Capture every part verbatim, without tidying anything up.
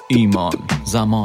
ایمان زمان.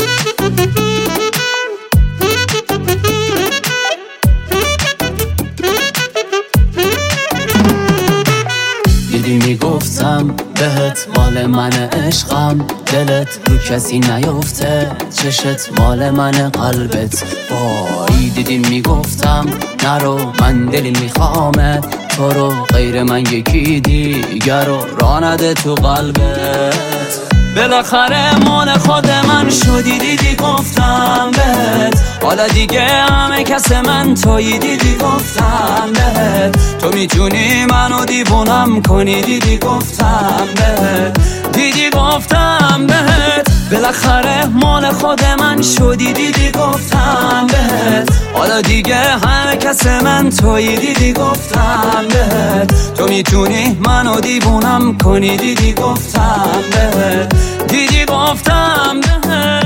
دیدی میگفتم بهت مال من عشقم، دلت رو کسی نیفته، چشت مال من قلبت. وای دیدی میگفتم نرو من دلی میخوامت، تو رو غیر من یکی دیگر رو راه نده تو قلبت. بالاخره مال خود من شدی، دیدی گفتم بهت حالا دیگه همه کس من تویی، دیدی گفتم بهت تو میتونی منو دیوونم کنی، دیدی گفتم بهت دیدی گفتم بهت بالاخره مال خود من شدی، دیدی گفتم بهت حالا دیگه همه کس من تویی، دیدی گفتم بهت تو میتونی منو دیوونم کنی، دیدی گفتم بهت دیدی گفتم بهت.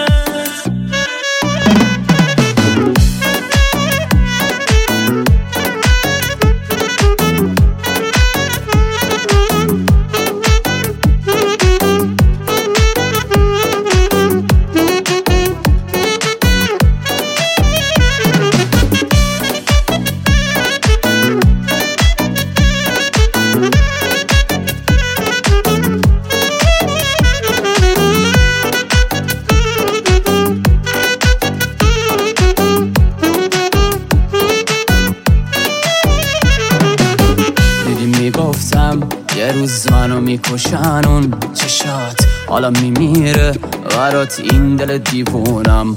گفتم یه روز منو میکشن اون چشات، حالا میمیره برات این دل دیوونم.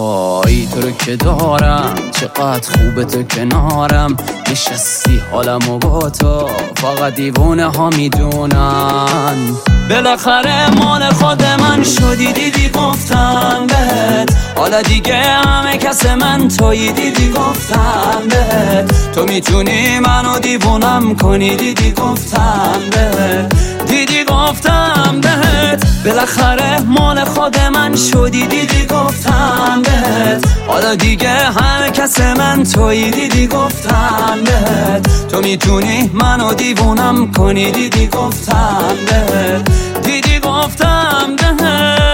وای تو رو که دارم چقدر خوبه تو کنارم، نشستی حالمو با تو فقط دیوونه ها میدونن. بالاخره مال خود من شدی، دیدی گفتم بهت حالا دیگه همه کس من تویی، دیدی گفتم بهت تو میتونی منو دیوونم کنی، دیدی گفتم بهت دیدی گفتم بهت بالاخره مال خود من شدی، دیدی گفتم بهت حالا دیگه همه کس من تویی، دیدی گفتم بهت تو میتونی منو دیوونم کنی، دیدی گفتم بهت دیدی گفتم بهت.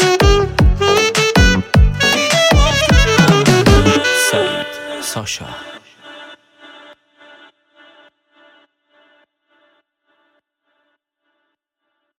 Sasha.